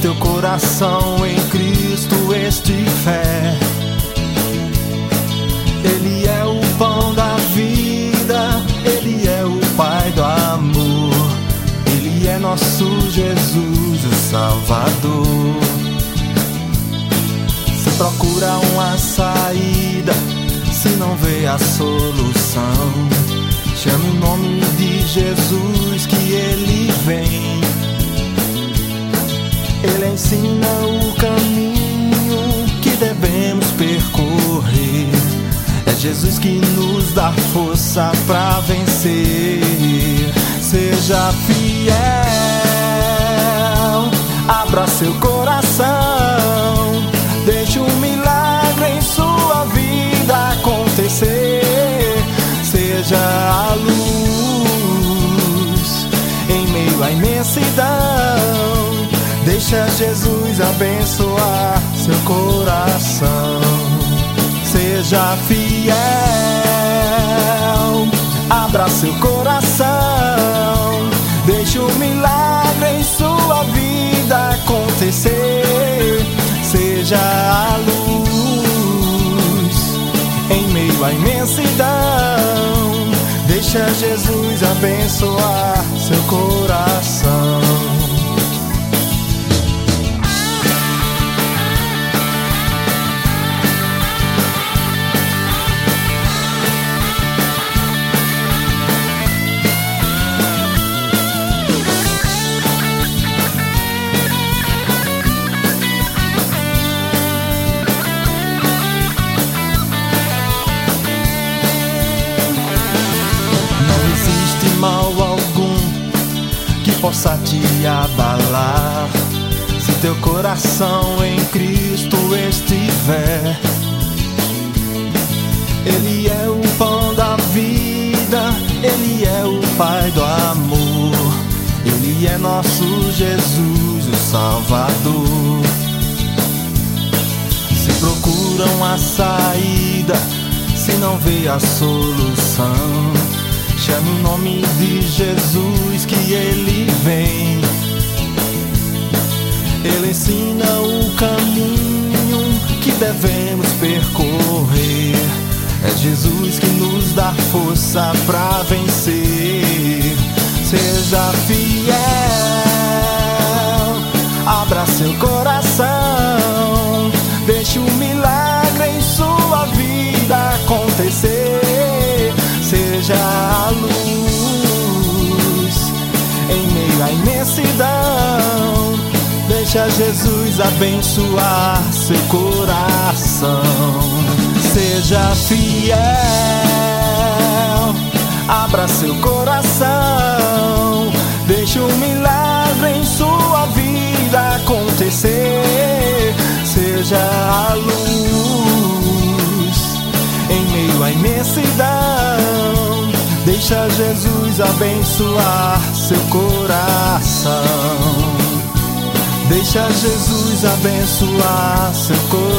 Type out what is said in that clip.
teu coração em Cristo estiver, Ele é o pão da vida, Ele é o Pai do amor, Ele é nosso Jesus, o Salvador. Se procura uma saída, se não vê a solução, chame o nome de Jesus que Ele vem. Ele ensina o caminho que devemos percorrer. É Jesus que nos dá força pra vencer. Seja fiel, abra seu coração, deixe um milagre em sua vida acontecer. Seja a luz em meio à imensidão, deixa Jesus abençoar seu coração. Seja fiel, abra seu coração, deixe um milagre em sua vida acontecer. Seja a luz em meio à imensidão, deixa Jesus abençoar seu coração. Mal algum que possa te abalar, se teu coração em Cristo estiver. Ele é o pão da vida, Ele é o Pai do amor, Ele é nosso Jesus, o Salvador. Se procuram a saída, se não vê a solução, chame o nome de Jesus que Ele vem. Ele ensina o caminho que devemos percorrer. É Jesus que nos dá força pra vencer. Seja fiel, abra seu coração, deixe um milagre em sua vida acontecer. Seja a luz em meio à imensidão, deixa Jesus abençoar seu coração. Seja fiel, abra seu coração, deixe um milagre em sua vida acontecer. Seja a luz em meio à imensidão, deixa Jesus abençoar seu coração. Deixa Jesus abençoar seu coração.